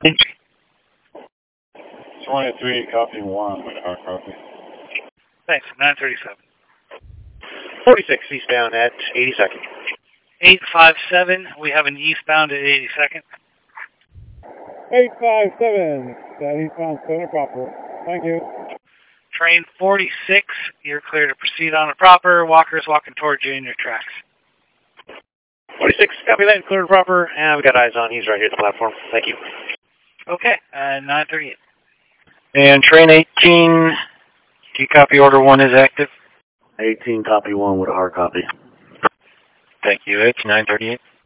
23, copy 1 with a hard copy. Thanks, 937. 46 eastbound at 82nd. 857, we have an eastbound at 82nd. 857, eastbound center proper. Thank you. Train 46, you're clear to proceed on a proper. Walker's walking towards you in your tracks. 46, copy that, clear and proper. And we got eyes on, he's right here at the platform. Thank you. Okay, 938. And train 18, do you copy order 1 is active? 18, copy 1 with a hard copy. Thank you, it's 938.